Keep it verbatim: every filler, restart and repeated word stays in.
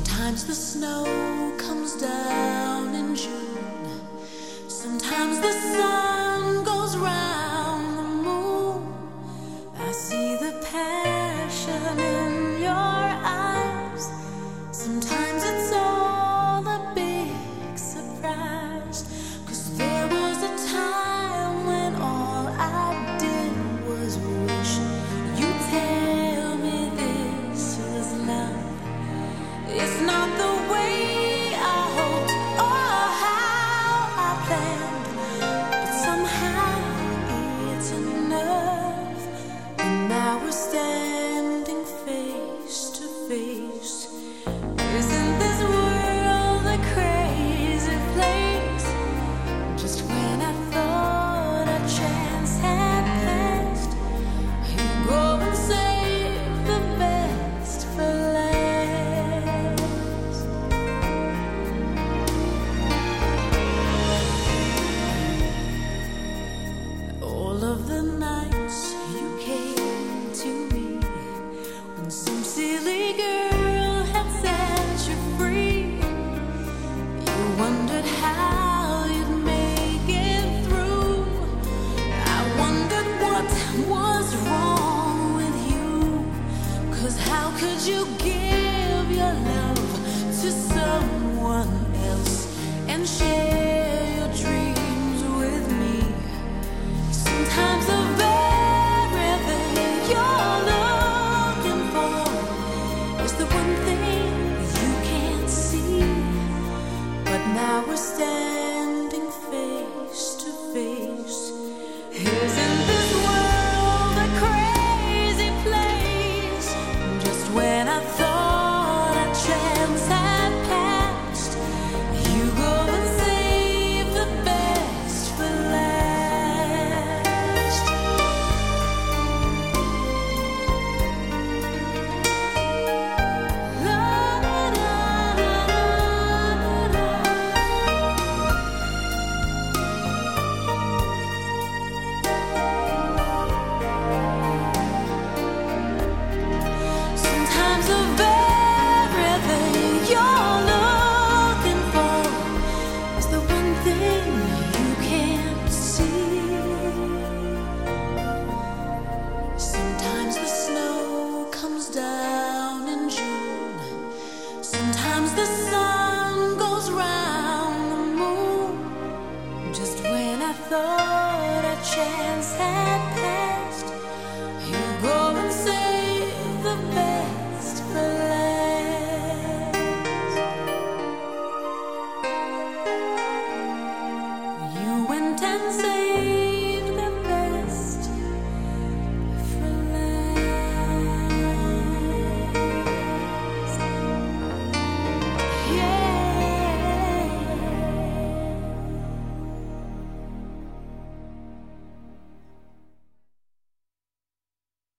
Sometimes the snow comes down in June. Sometimes the sun goes round the moon. I see the passion in your eyes. Sometimes it's all a big surprise. 'Cause there was a time when all I did was wish you'd tell me this is love. It's not the way I hoped or how I planned, but somehow it's enough. And now we're standing face to face. Isn't this world a crazy place? Just when I thought our chance had passed, you go and save the best for last. All of the nights you came to me, when some silly girl had set you free, you wondered how you'd make it through. I wondered what was wrong with you. 'Cause how could you give your love to someone else and share your dreams with me? Sometimes the very thing you're looking for is the one thing you can't see. But now we're standing